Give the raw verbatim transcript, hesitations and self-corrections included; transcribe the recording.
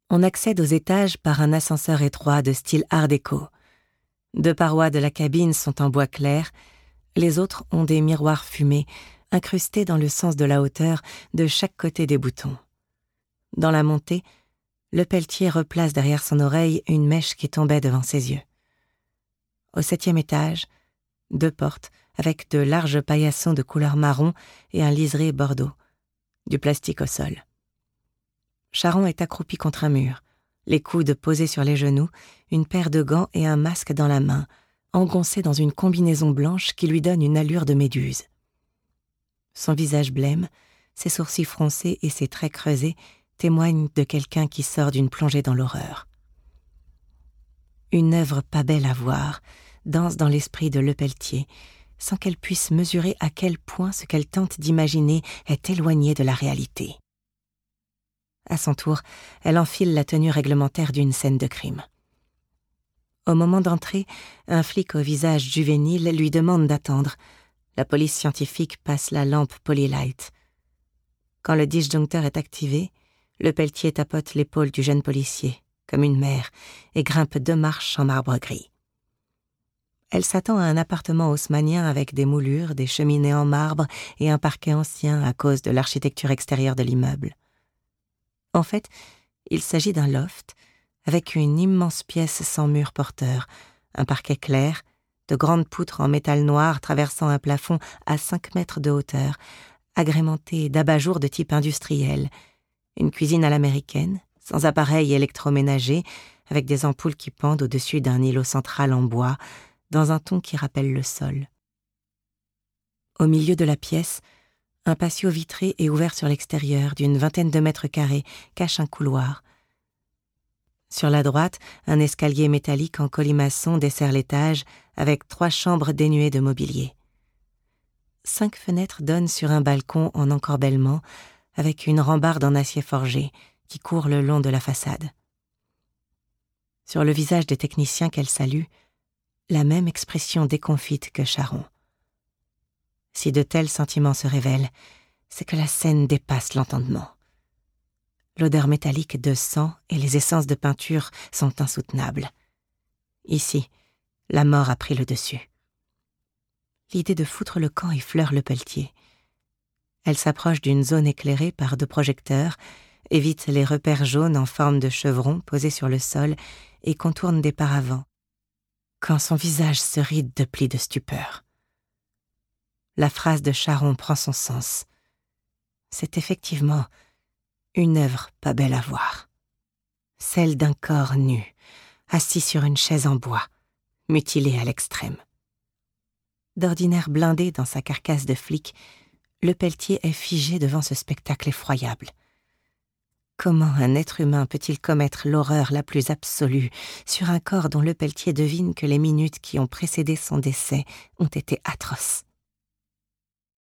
On accède aux étages par un ascenseur étroit de style art déco. Deux parois de la cabine sont en bois clair, les autres ont des miroirs fumés, incrustés dans le sens de la hauteur de chaque côté des boutons. Dans la montée, Lepelletier replace derrière son oreille une mèche qui tombait devant ses yeux. Au septième étage, deux portes avec de larges paillassons de couleur marron et un liseré bordeaux, du plastique au sol. Charon est accroupi contre un mur, les coudes posés sur les genoux, une paire de gants et un masque dans la main, engoncé dans une combinaison blanche qui lui donne une allure de méduse. Son visage blême, ses sourcils froncés et ses traits creusés témoignent de quelqu'un qui sort d'une plongée dans l'horreur. Une œuvre pas belle à voir danse dans l'esprit de Lepelletier, sans qu'elle puisse mesurer à quel point ce qu'elle tente d'imaginer est éloigné de la réalité. À son tour, elle enfile la tenue réglementaire d'une scène de crime. Au moment d'entrer, un flic au visage juvénile lui demande d'attendre. La police scientifique passe la lampe Polylight. Quand le disjoncteur est activé, Lepelletier tapote l'épaule du jeune policier, comme une mère, et grimpe deux marches en marbre gris. Elle s'attend à un appartement haussmannien avec des moulures, des cheminées en marbre et un parquet ancien à cause de l'architecture extérieure de l'immeuble. En fait, il s'agit d'un loft avec une immense pièce sans mur porteur, un parquet clair, de grandes poutres en métal noir traversant un plafond à cinq mètres de hauteur, agrémenté d'abat-jour de type industriel, une cuisine à l'américaine, sans appareil électroménager, avec des ampoules qui pendent au-dessus d'un îlot central en bois, dans un ton qui rappelle le sol. Au milieu de la pièce, un patio vitré et ouvert sur l'extérieur d'une vingtaine de mètres carrés cache un couloir. Sur la droite, un escalier métallique en colimaçon dessert l'étage avec trois chambres dénuées de mobilier. Cinq fenêtres donnent sur un balcon en encorbellement avec une rambarde en acier forgé qui court le long de la façade. Sur le visage des techniciens qu'elle salue, la même expression déconfite que Charon. Si de tels sentiments se révèlent, c'est que la scène dépasse l'entendement. L'odeur métallique de sang et les essences de peinture sont insoutenables. Ici, la mort a pris le dessus. L'idée de foutre le camp effleure Lepelletier. Elle s'approche d'une zone éclairée par deux projecteurs, évite les repères jaunes en forme de chevron posés sur le sol et contourne des paravents, quand son visage se ride de plis de stupeur. La phrase de Charon prend son sens. C'est effectivement une œuvre pas belle à voir. Celle d'un corps nu, assis sur une chaise en bois, mutilé à l'extrême. D'ordinaire blindé dans sa carcasse de flic, Lepelletier est figé devant ce spectacle effroyable. Comment un être humain peut-il commettre l'horreur la plus absolue sur un corps dont Lepelletier devine que les minutes qui ont précédé son décès ont été atroces?